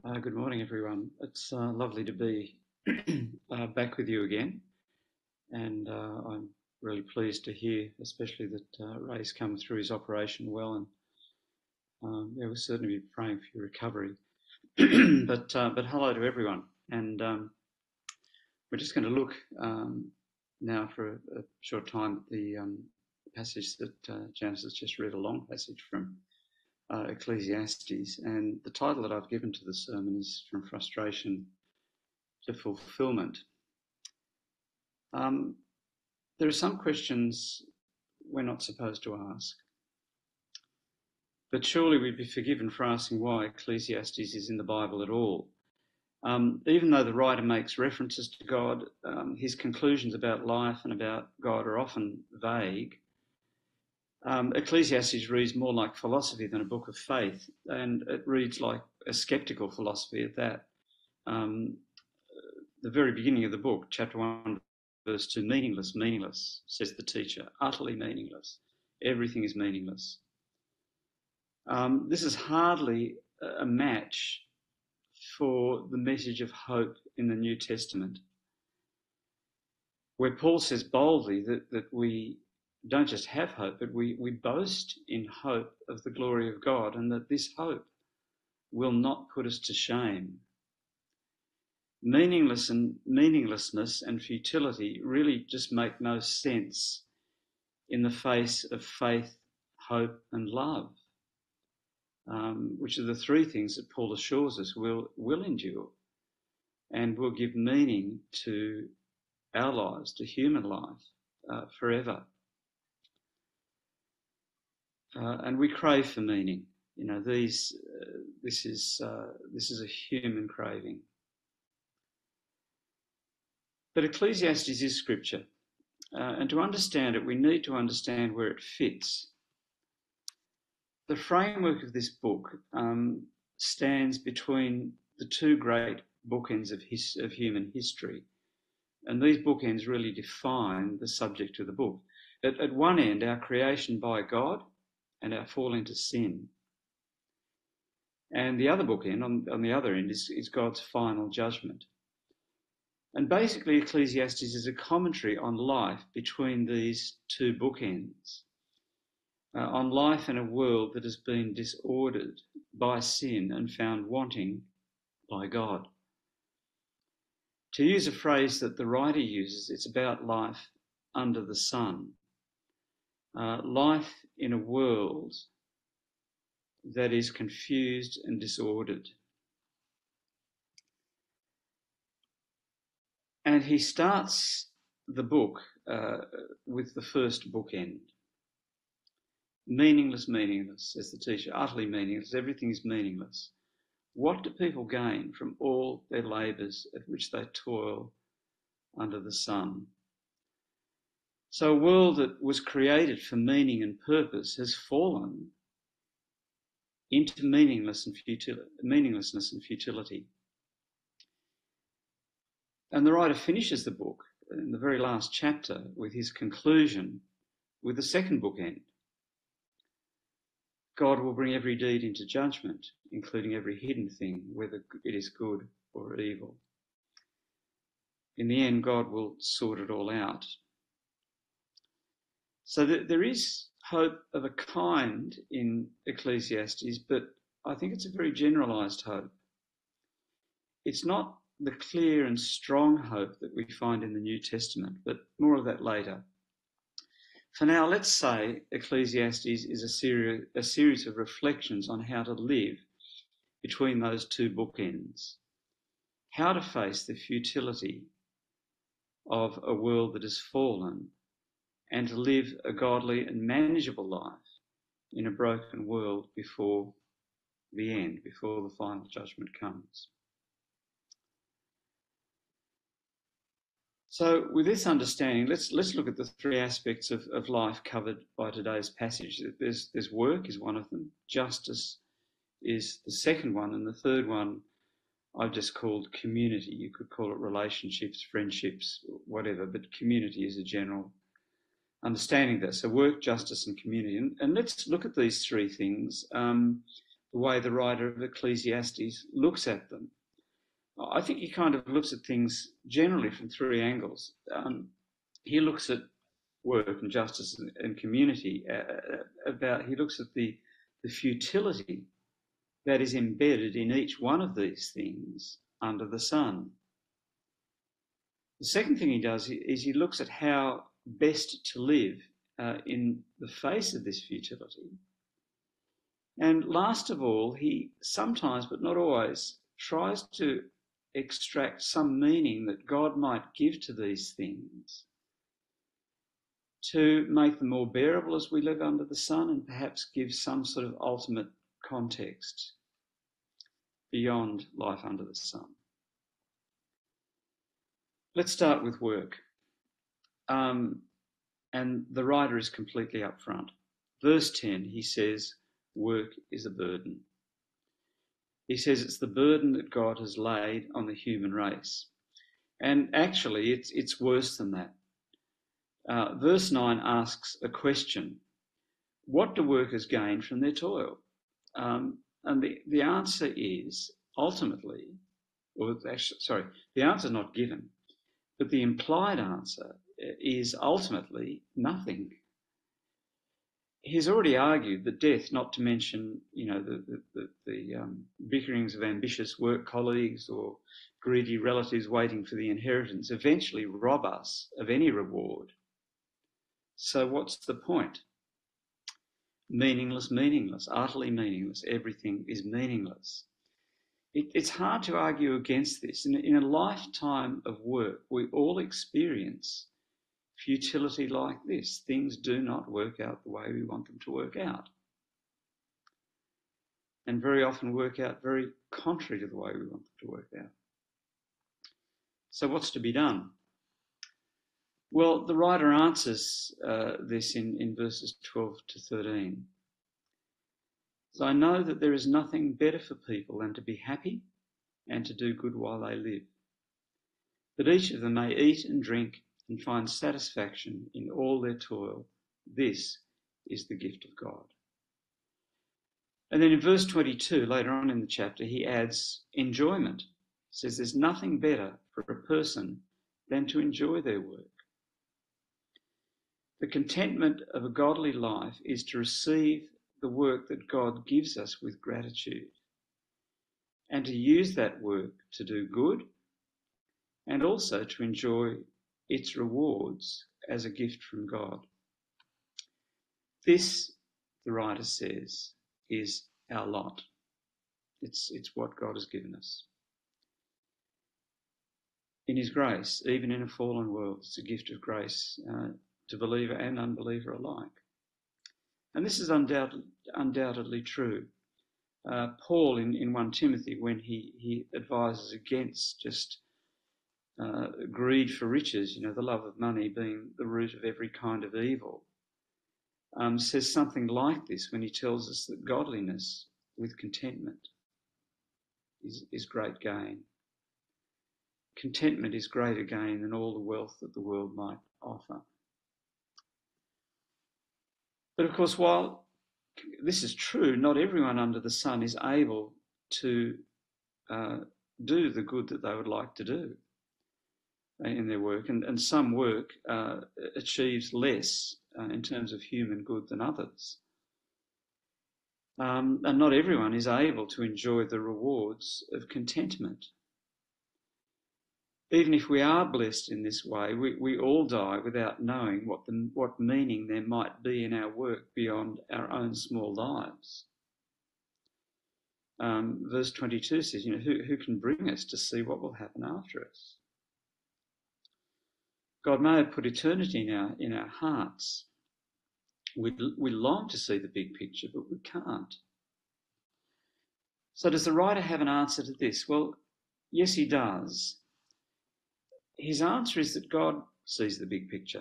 Good morning, everyone. It's lovely to be back with you again, and I'm really pleased to hear, especially that Ray's come through his operation well, and yeah, we'll certainly be praying for your recovery. but hello to everyone, and we're just going to look now for a short time at the passage that Janice has just read, a long passage from Ecclesiastes, and the title that I've given to the sermon is From Frustration to Fulfillment. There are some questions we're not supposed to ask, but surely we'd be forgiven for asking why Ecclesiastes is in the Bible at all. Even though the writer makes references to God, his conclusions about life and about God are often vague. Ecclesiastes reads more like philosophy than a book of faith, and it reads like a skeptical philosophy at that. The very beginning of the book, chapter 1, verse 2, meaningless, meaningless, says the teacher, utterly meaningless. Everything is meaningless. This is hardly a match for the message of hope in the New Testament, where Paul says boldly that we don't just have hope, but we boast in hope of the glory of God, and that this hope will not put us to shame. Meaninglessness and futility really just make no sense in the face of faith, hope, and love, which are the three things that Paul assures us will endure and will give meaning to our lives, to human life, forever. And we crave for meaning. You know, this is a human craving. But Ecclesiastes is scripture, and to understand it, we need to understand where it fits. The framework of this book stands between the two great bookends of human history, and these bookends really define the subject of the book. At one end, our creation by God and our fall into sin. And the other bookend, on the other end, is God's final judgment. And basically, Ecclesiastes is a commentary on life between these two bookends, on life in a world that has been disordered by sin and found wanting by God. To use a phrase that the writer uses, it's about life under the sun, life in a world that is confused and disordered. And he starts the book with the first bookend. Meaningless, meaningless, says the teacher, utterly meaningless. Everything is meaningless. What do people gain from all their labours at which they toil under the sun? So a world that was created for meaning and purpose has fallen into meaninglessness and futility. And the writer finishes the book in the very last chapter with his conclusion with the second bookend. God will bring every deed into judgment, including every hidden thing, whether it is good or evil. In the end, God will sort it all out. So there is hope of a kind in Ecclesiastes, but I think it's a very generalised hope. It's not the clear and strong hope that we find in the New Testament, but more of that later. For now, let's say Ecclesiastes is a series of reflections on how to live between those two bookends, how to face the futility of a world that has fallen, and to live a godly and manageable life in a broken world before the end, before the final judgment comes. So with this understanding, let's look at the three aspects of life covered by today's passage. There's work is one of them, justice is the second one, and the third one I've just called community. You could call it relationships, friendships, whatever, but community is a general understanding that. So work, justice and community. And let's look at these three things. the way the writer of Ecclesiastes looks at them. I think he kind of looks at things generally from three angles. He looks at work and justice and community. He looks at the futility that is embedded in each one of these things under the sun. The second thing he does is he looks at how best to live in the face of this futility. And last of all, he sometimes, but not always, tries to extract some meaning that God might give to these things to make them more bearable as we live under the sun, and perhaps give some sort of ultimate context beyond life under the sun. Let's start with work. And the writer is completely upfront. Verse 10, he says, work is a burden. He says it's the burden that God has laid on the human race. And actually, it's worse than that. Verse 9 asks a question. What do workers gain from their toil? And the answer is ultimately, the answer is not given, but the implied answer is ultimately nothing. He's already argued that death, not to mention, the bickerings of ambitious work colleagues or greedy relatives waiting for the inheritance, eventually rob us of any reward. So what's the point? Meaningless, utterly meaningless. Everything is meaningless. It's hard to argue against this. In a lifetime of work, we all experience futility like this. Things do not work out the way we want them to work out. And very often work out very contrary to the way we want them to work out. So what's to be done? Well, the writer answers this in verses 12 to 13. So I know that there is nothing better for people than to be happy and to do good while they live, that each of them may eat and drink and find satisfaction in all their toil. This is the gift of God. And then in verse 22, later on in the chapter, he adds enjoyment. He says there's nothing better for a person than to enjoy their work. The contentment of a godly life is to receive the work that God gives us with gratitude, and to use that work to do good, and also to enjoy its rewards as a gift from God. This, the writer says, is our lot. It's what God has given us. In his grace, even in a fallen world, it's a gift of grace to believer and unbeliever alike. And this is undoubtedly true. Paul in 1 Timothy, when he advises against just greed for riches, the love of money being the root of every kind of evil, says something like this when he tells us that godliness with contentment is great gain. Contentment is greater gain than all the wealth that the world might offer. But of course, while this is true, not everyone under the sun is able to do the good that they would like to do in their work, and some work achieves less in terms of human good than others. And not everyone is able to enjoy the rewards of contentment. Even if we are blessed in this way, we all die without knowing what meaning there might be in our work beyond our own small lives. Verse 22 says, who can bring us to see what will happen after us? God may have put eternity in our hearts. We long to see the big picture, but we can't. So does the writer have an answer to this? Well, yes, he does. His answer is that God sees the big picture.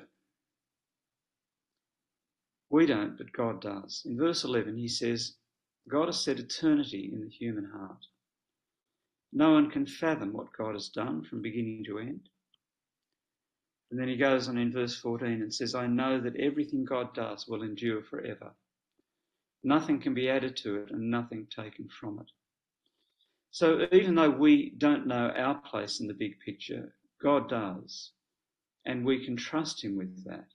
We don't, but God does. In verse 11, he says, God has set eternity in the human heart. No one can fathom what God has done from beginning to end. And then he goes on in verse 14 and says, I know that everything God does will endure forever. Nothing can be added to it and nothing taken from it. So even though we don't know our place in the big picture, God does, and we can trust him with that.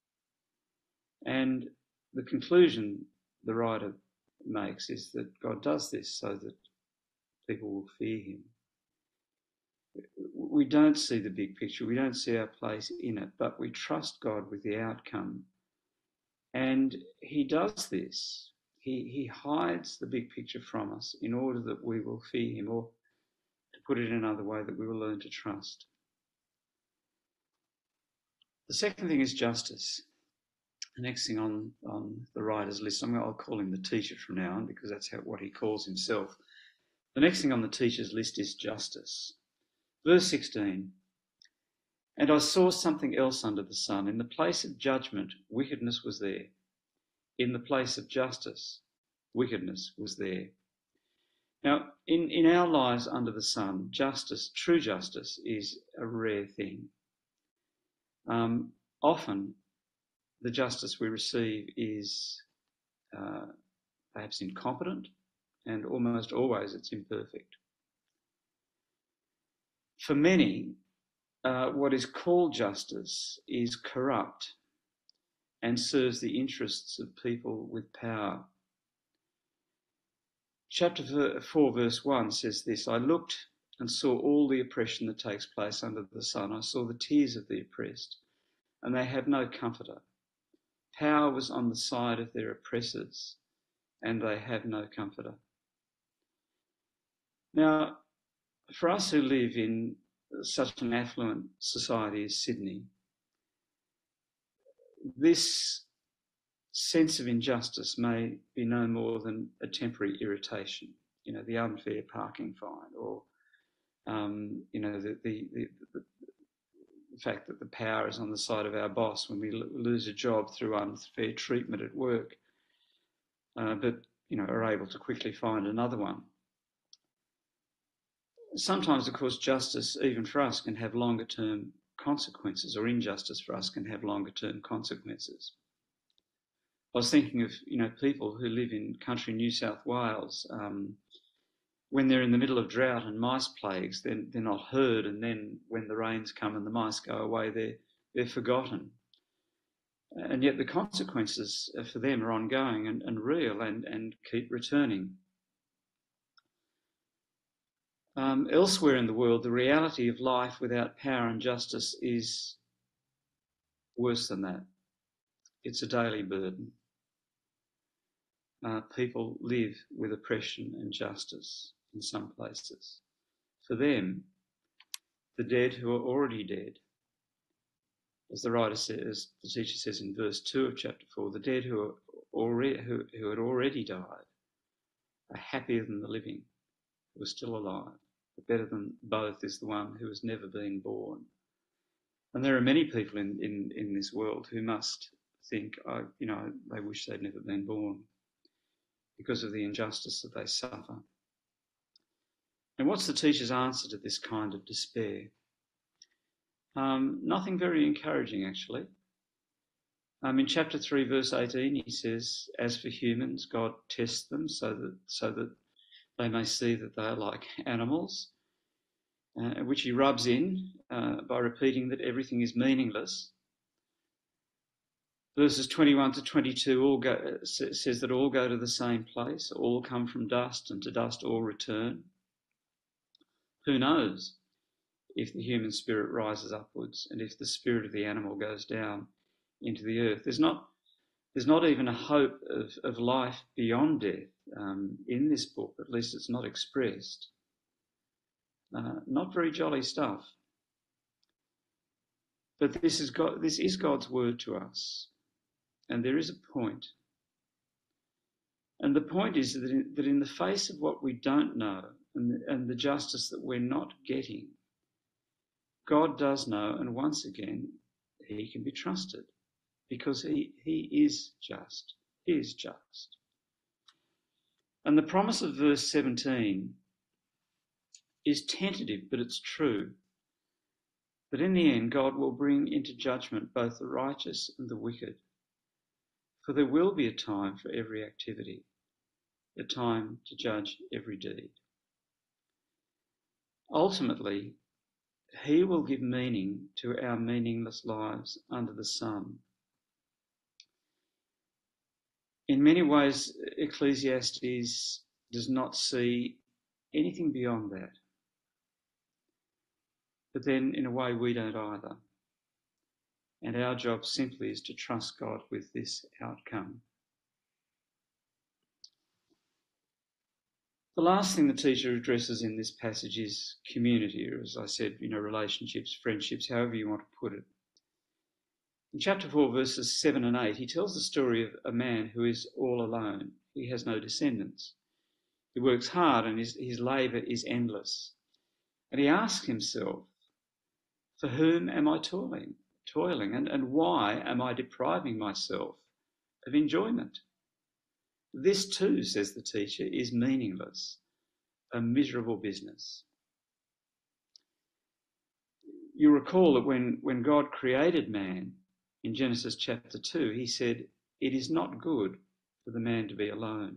And the conclusion the writer makes is that God does this so that people will fear him. We don't see the big picture, we don't see our place in it, but we trust God with the outcome. And he does this. He hides the big picture from us in order that we will fear him, or to put it in another way, that we will learn to trust. The second thing is justice. The next thing on the writer's list, I'll call him the teacher from now on because that's what he calls himself. The next thing on the teacher's list is justice. Verse 16, and I saw something else under the sun. In the place of judgment, wickedness was there. In the place of justice, wickedness was there. Now, in our lives under the sun, justice, true justice, is a rare thing. Often, the justice we receive is perhaps incompetent, and almost always it's imperfect. For many, what is called justice is corrupt and serves the interests of people with power. Chapter 4, verse 1 says this, I looked and saw all the oppression that takes place under the sun. I saw the tears of the oppressed, and they have no comforter. Power was on the side of their oppressors, and they have no comforter. Now, for us who live in such an affluent society as Sydney, this sense of injustice may be no more than a temporary irritation, the unfair parking fine, or, the fact that the power is on the side of our boss when we lose a job through unfair treatment at work, but are able to quickly find another one. Sometimes, of course, justice, even for us, can have longer-term consequences, or injustice for us can have longer-term consequences. I was thinking of, people who live in country New South Wales. When they're in the middle of drought and mice plagues, then they're not heard, and then when the rains come and the mice go away, they're forgotten. And yet the consequences for them are ongoing and real and keep returning. Elsewhere in the world, the reality of life without power and justice is worse than that. It's a daily burden. People live with oppression and justice in some places. For them, the dead who are already dead, as the writer says, the teacher says in verse 2 of chapter 4, the dead who had already died are happier than the living who are still alive. But better than both is the one who has never been born. And there are many people in this world who must think, they wish they'd never been born because of the injustice that they suffer. And what's the teacher's answer to this kind of despair? Nothing very encouraging, actually. In chapter 3, verse 18, he says, as for humans, God tests them so that they may see that they are like animals, which he rubs in by repeating that everything is meaningless. Verses 21 to 22 says that all go to the same place, all come from dust, and to dust all return. Who knows if the human spirit rises upwards and if the spirit of the animal goes down into the earth? There's not even a hope of life beyond death in this book. At least it's not expressed. Not very jolly stuff. But this is God's word to us, and there is a point. And the point is that in the face of what we don't know and the justice that we're not getting, God does know, and once again, he can be trusted because he is just. He is just. And the promise of verse 17 is tentative, but it's true. That in the end, God will bring into judgment both the righteous and the wicked. For there will be a time for every activity, a time to judge every deed. Ultimately, he will give meaning to our meaningless lives under the sun. In many ways, Ecclesiastes does not see anything beyond that. But then, in a way, we don't either. And our job simply is to trust God with this outcome. The last thing the teacher addresses in this passage is community, or as I said, relationships, friendships, however you want to put it. In chapter 4, verses 7 and 8, he tells the story of a man who is all alone. He has no descendants. He works hard and his labour is endless. And he asks himself, for whom am I toiling? And why am I depriving myself of enjoyment? This too, says the teacher, is meaningless, a miserable business. You recall that when God created man in Genesis chapter 2, he said, it is not good for the man to be alone.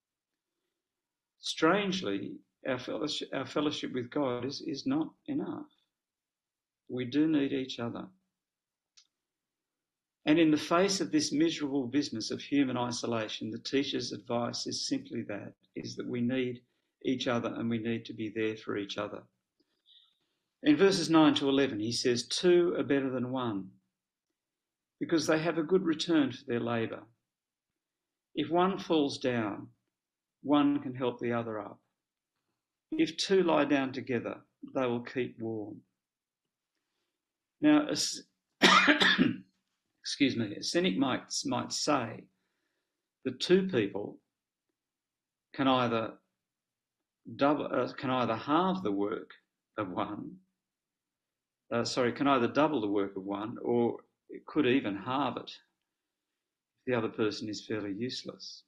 Strangely, our fellowship with God is not enough. We do need each other. And in the face of this miserable business of human isolation, the teacher's advice is simply that, is that we need each other and we need to be there for each other. In verses 9 to 11, he says, 2 are better than 1, because they have a good return for their labour. If one falls down, one can help the other up. If 2 lie down together, they will keep warm. Now, excuse me, a cynic might say that 2 people can either halve the work of one. Can either double the work of one, or it could even halve it if the other person is fairly useless.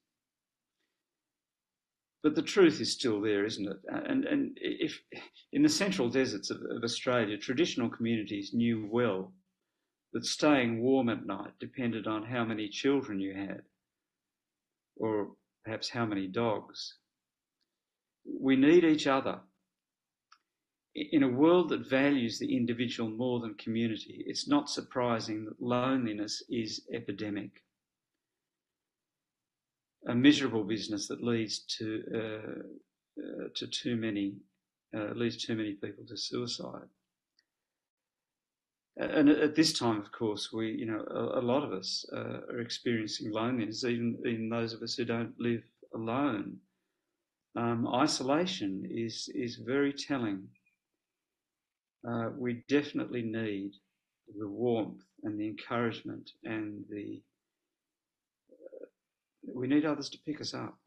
But the truth is still there, isn't it? And if in the central deserts of Australia, traditional communities knew well that staying warm at night depended on how many children you had, or perhaps how many dogs. We need each other. In a world that values the individual more than community, it's not surprising that loneliness is epidemic. A miserable business that leads too many people to suicide. And at this time, of course, a lot of us are experiencing loneliness, even those of us who don't live alone. Isolation is very telling. We definitely need the warmth and the encouragement and we need others to pick us up.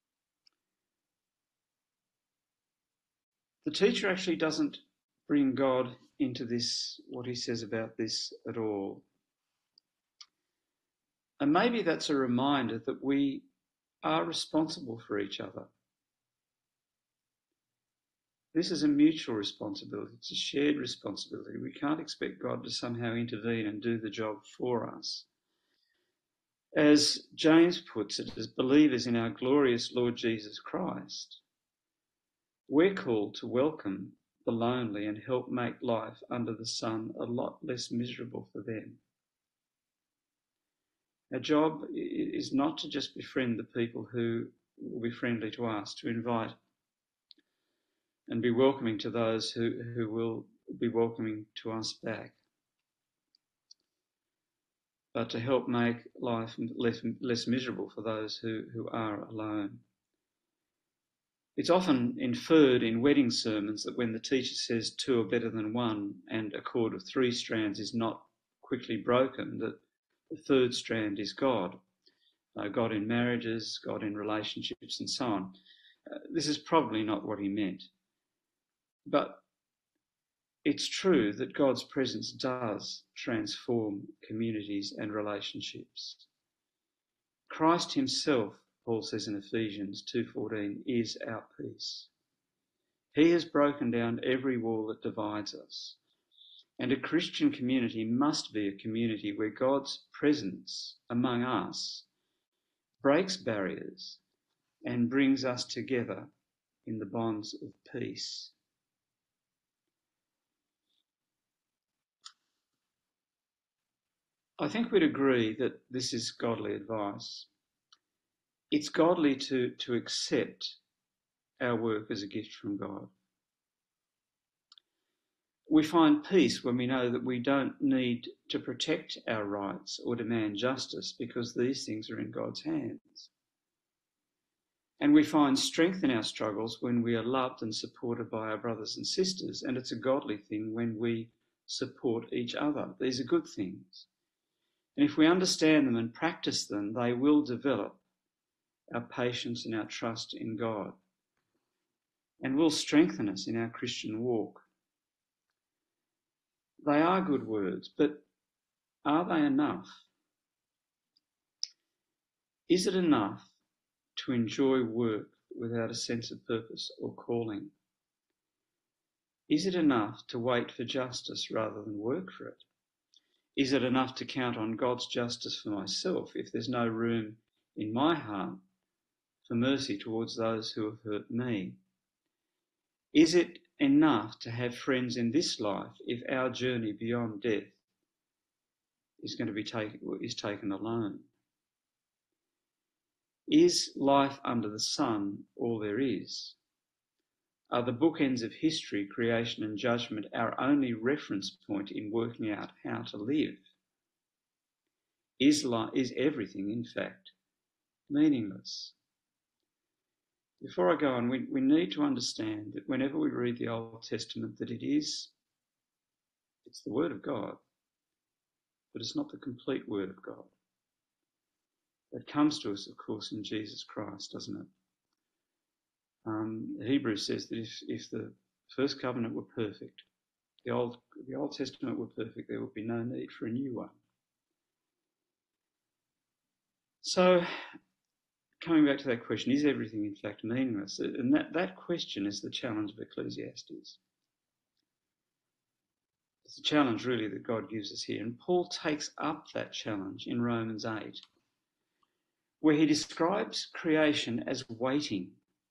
The teacher actually doesn't bring God into this, what he says about this at all. And maybe that's a reminder that we are responsible for each other. This is a mutual responsibility. It's a shared responsibility. We can't expect God to somehow intervene and do the job for us. As James puts it, as believers in our glorious Lord Jesus Christ, we're called to welcome the lonely and help make life under the sun a lot less miserable for them. Our job is not to just befriend the people who will be friendly to us, to invite and be welcoming to those who will be welcoming to us back, but to help make life less miserable for those who are alone. It's often inferred in wedding sermons that when the teacher says 2 are better than 1 and a cord of 3 strands is not quickly broken, that the 3rd strand is God. God in marriages, God in relationships, and so on. This is probably not what he meant. But it's true that God's presence does transform communities and relationships. Christ himself, Paul says in Ephesians 2:14, is our peace. He has broken down every wall that divides us. And a Christian community must be a community where God's presence among us breaks barriers and brings us together in the bonds of peace. I think we'd agree that this is godly advice. It's godly to accept our work as a gift from God. We find peace when we know that we don't need to protect our rights or demand justice because these things are in God's hands. And we find strength in our struggles when we are loved and supported by our brothers and sisters, and it's a godly thing when we support each other. These are good things. And if we understand them and practice them, they will develop our patience and our trust in God and will strengthen us in our Christian walk. They are good words, but are they enough? Is it enough to enjoy work without a sense of purpose or calling? Is it enough to wait for justice rather than work for it? Is it enough to count on God's justice for myself if there's no room in my heart for mercy towards those who have hurt me? Is it enough to have friends in this life if our journey beyond death is going to be taken alone? Is life under the sun all there is? Are the bookends of history, creation and judgment our only reference point in working out how to live? Is everything, in fact, meaningless? Before I go on, we need to understand that whenever we read the Old Testament, that it's the Word of God, but it's not the complete Word of God. That comes to us, of course, in Jesus Christ, doesn't it? Hebrews says that if the first covenant were perfect, the Old Testament were perfect, there would be no need for a new one. So, coming back to that question, is everything in fact meaningless? And that question is the challenge of Ecclesiastes. It's the challenge really that God gives us here. And Paul takes up that challenge in Romans 8, where he describes creation as waiting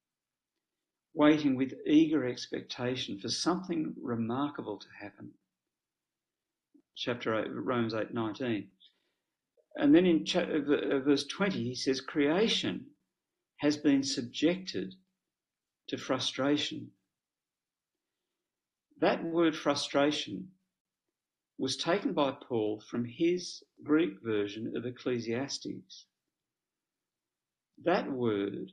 with eager expectation for something remarkable to happen. Chapter 8, Romans 8:19. And then in verse 20, he says, creation has been subjected to frustration. That word frustration was taken by Paul from his Greek version of Ecclesiastes. That word,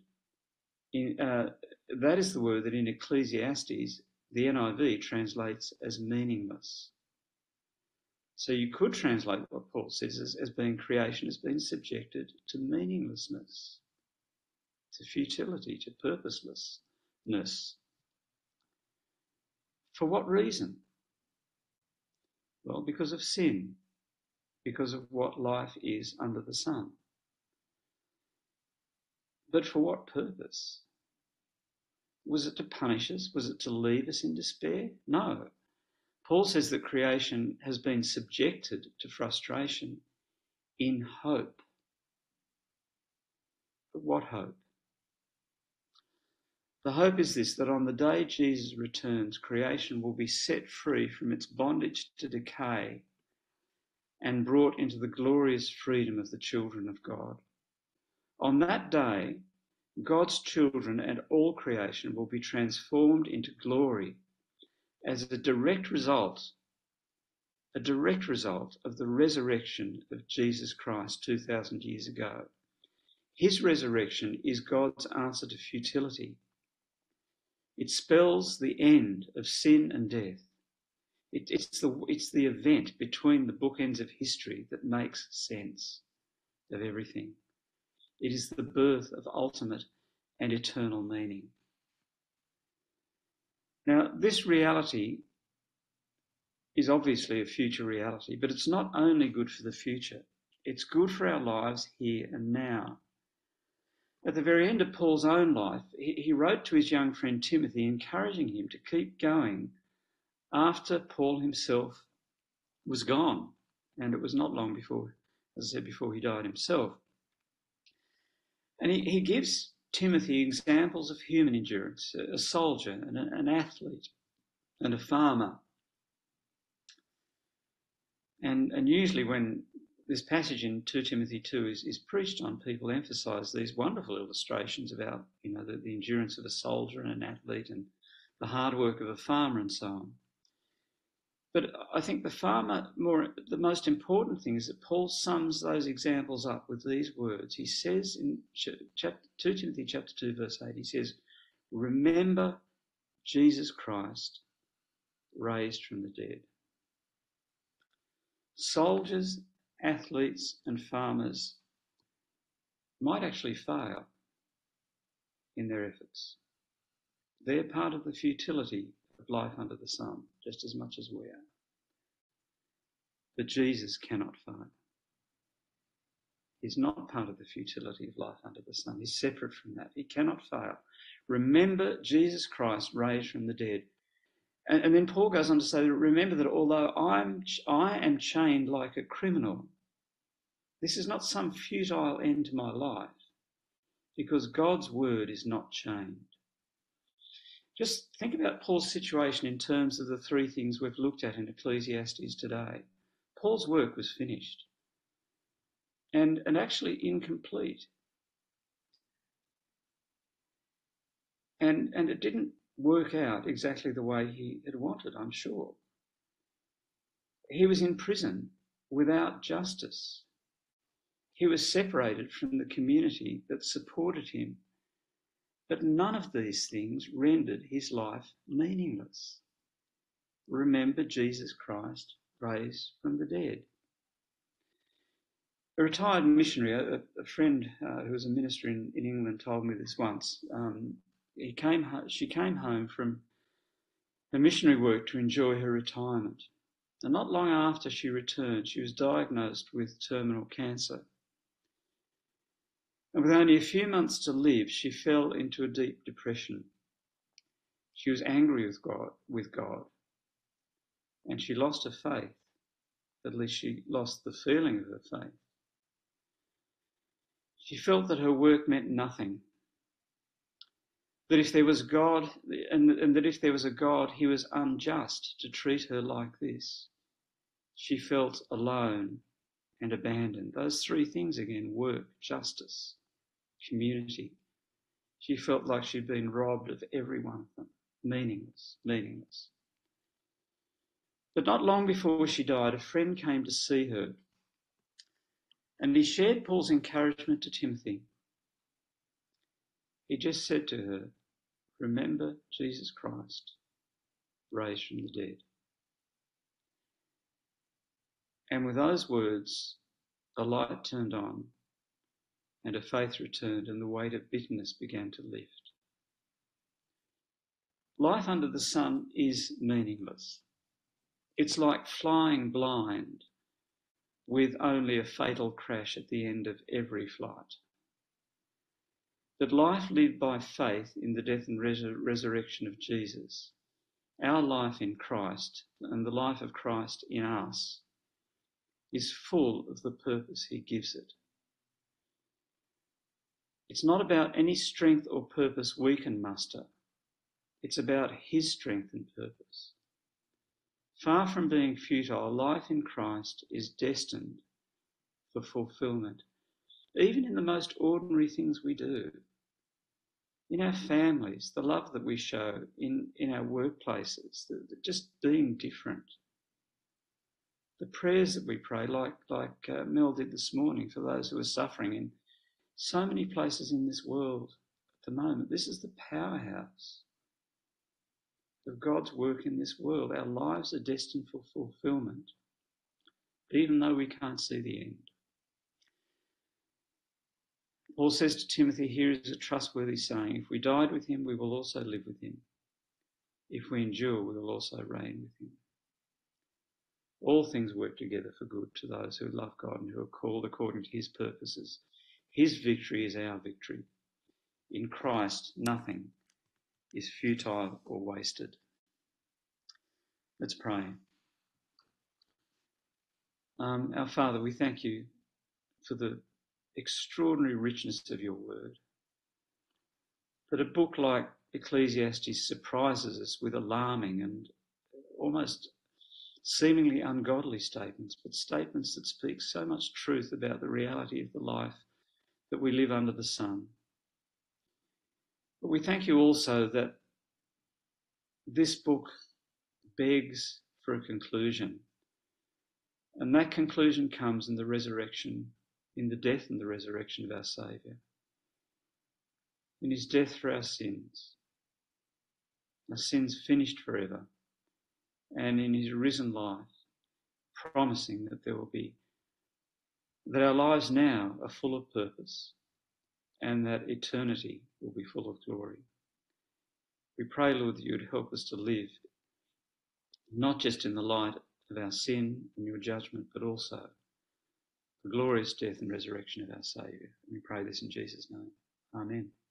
that is the word that in Ecclesiastes, the NIV translates as meaningless. So you could translate what Paul says as being creation has been subjected to meaninglessness, to futility, to purposelessness. For what reason? Well, because of sin, because of what life is under the sun. But for what purpose? Was it to punish us? Was it to leave us in despair? No. Paul says that creation has been subjected to frustration in hope. But what hope? The hope is this, that on the day Jesus returns, creation will be set free from its bondage to decay and brought into the glorious freedom of the children of God. On that day, God's children and all creation will be transformed into glory as a direct result of the resurrection of Jesus Christ 2,000 years ago. His resurrection is God's answer to futility. It spells the end of sin and death. It's the event between the bookends of history that makes sense of everything. It is the birth of ultimate and eternal meaning. Now, this reality is obviously a future reality, but it's not only good for the future, it's good for our lives here and now. At the very end of Paul's own life, he wrote to his young friend Timothy, encouraging him to keep going after Paul himself was gone. And it was not long before, as I said before, he died himself. And he gives Timothy examples of human endurance, a soldier, an athlete, and a farmer. And usually when this passage in 2 Timothy 2 is preached on, people emphasise these wonderful illustrations about, the endurance of a soldier and an athlete and the hard work of a farmer and so on. But I think the most important thing is that Paul sums those examples up with these words. He says in 2 Timothy chapter 2, verse 8, he says, remember Jesus Christ raised from the dead. Soldiers, athletes and farmers might actually fail in their efforts. They're part of the futility of life under the sun, just as much as we are. But Jesus cannot fail. He's not part of the futility of life under the sun. He's separate from that. He cannot fail. Remember Jesus Christ raised from the dead. And then Paul goes on to say, remember that although I am chained like a criminal, this is not some futile end to my life, because God's word is not chained. Just think about Paul's situation in terms of the three things we've looked at in Ecclesiastes today. Paul's work was finished and actually incomplete. And it didn't work out exactly the way he had wanted, I'm sure. He was in prison without justice. He was separated from the community that supported him. But none of these things rendered his life meaningless. Remember Jesus Christ raised from the dead. A retired missionary, a friend who was a minister in England, told me this once. She came home from her missionary work to enjoy her retirement. And not long after she returned, she was diagnosed with terminal cancer. And with only a few months to live, she fell into a deep depression. She was angry with God, and she lost her faith. At least she lost the feeling of her faith. She felt that her work meant nothing. That if there was God, and that if there was a God, he was unjust to treat her like this. She felt alone and abandoned. Those three things again: work, justice, community. She felt like she'd been robbed of every one of them. Meaningless. But not long before she died, a friend came to see her, and he shared Paul's encouragement to Timothy. He just said to her, remember Jesus Christ raised from the dead. And with those words, a light turned on, and her faith returned, and the weight of bitterness began to lift. Life under the sun is meaningless. It's like flying blind with only a fatal crash at the end of every flight. But life lived by faith in the death and resurrection of Jesus, our life in Christ and the life of Christ in us, is full of the purpose he gives it. It's not about any strength or purpose we can muster. It's about his strength and purpose. Far from being futile, life in Christ is destined for fulfillment, even in the most ordinary things we do. In our families, the love that we show in our workplaces, just being different. The prayers that we pray, like Mel did this morning, for those who are suffering in so many places in this world at the moment. This is the powerhouse of God's work in this world. Our lives are destined for fulfillment, even though we can't see the end. Paul says to Timothy, here is a trustworthy saying: if we died with him, we will also live with him. If we endure, we will also reign with him. All things work together for good to those who love God and who are called according to his purposes. His victory is our victory. In Christ, nothing is futile or wasted. Let's pray. Our Father, we thank you for the extraordinary richness of your word. That a book like Ecclesiastes surprises us with alarming and almost seemingly ungodly statements, but statements that speak so much truth about the reality of the life that we live under the sun. But we thank you also that this book begs for a conclusion. And that conclusion comes in the resurrection, in the death and the resurrection of our Saviour. In his death for our sins finished forever, and in his risen life, promising that that our lives now are full of purpose and that eternity will be full of glory. We pray, Lord, that you would help us to live not just in the light of our sin and your judgment, but also the glorious death and resurrection of our Saviour. And we pray this in Jesus' name. Amen.